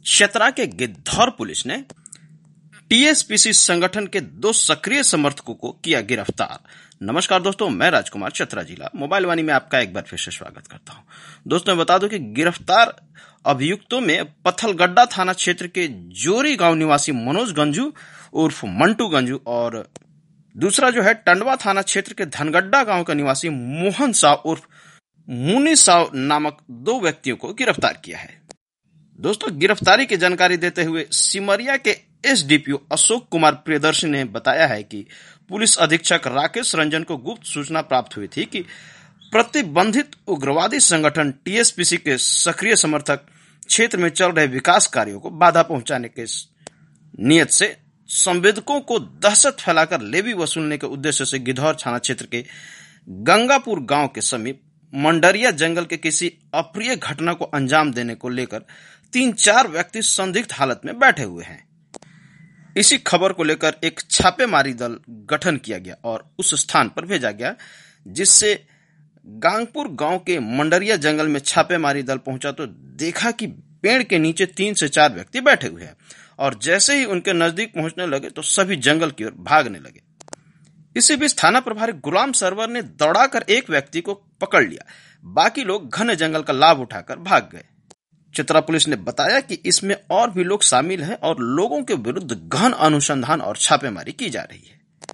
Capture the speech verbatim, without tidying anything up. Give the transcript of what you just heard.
चतरा के गिद्धौर पुलिस ने टीएसपीसी संगठन के दो सक्रिय समर्थकों को किया गिरफ्तार। नमस्कार दोस्तों, मैं राजकुमार चतरा जिला मोबाइल वाणी में आपका एक बार फिर से स्वागत करता हूं। दोस्तों मैं बता दूं कि गिरफ्तार अभियुक्तों में पत्थलगड्डा थाना क्षेत्र के जोरी गांव निवासी मनोज गंजू उर्फ मंटू गंजू और दूसरा जो है टंडवा थाना क्षेत्र के धनगड्डा गांव का निवासी मोहन साव उर्फ मुनी साव नामक दो व्यक्तियों को गिरफ्तार किया है। दोस्तों गिरफ्तारी की जानकारी देते हुए सिमरिया के एसडीपीओ अशोक कुमार प्रियदर्शी ने बताया है कि पुलिस अधीक्षक राकेश रंजन को गुप्त सूचना प्राप्त हुई थी कि प्रतिबंधित उग्रवादी संगठन टीएसपीसी के सक्रिय समर्थक क्षेत्र में चल रहे विकास कार्यों को बाधा पहुंचाने के नियत से संवेदकों को दहशत फैलाकर लेवी वसूलने के उद्देश्य से गिद्धौर थाना क्षेत्र के गंगापुर गांव के समीप मंडरिया जंगल के किसी अप्रिय घटना को अंजाम देने को लेकर तीन चार व्यक्ति संदिग्ध हालत में बैठे हुए हैं। इसी खबर को लेकर एक छापेमारी दल गठन किया गया और उस स्थान पर भेजा गया, जिससे गांगपुर गांव के मंडरिया जंगल में छापेमारी दल पहुंचा तो देखा कि पेड़ के नीचे तीन से चार व्यक्ति बैठे हुए हैं और जैसे ही उनके नजदीक पहुंचने लगे तो सभी जंगल की ओर भागने लगे। इसी बीच थाना प्रभारी गुलाम सरवर ने दौड़ाकर एक व्यक्ति को पकड़ लिया, बाकी लोग घने जंगल का लाभ उठाकर भाग गए। चतरा पुलिस ने बताया कि इसमें और भी लोग शामिल हैं और लोगों के विरुद्ध गहन अनुसंधान और छापेमारी की जा रही है।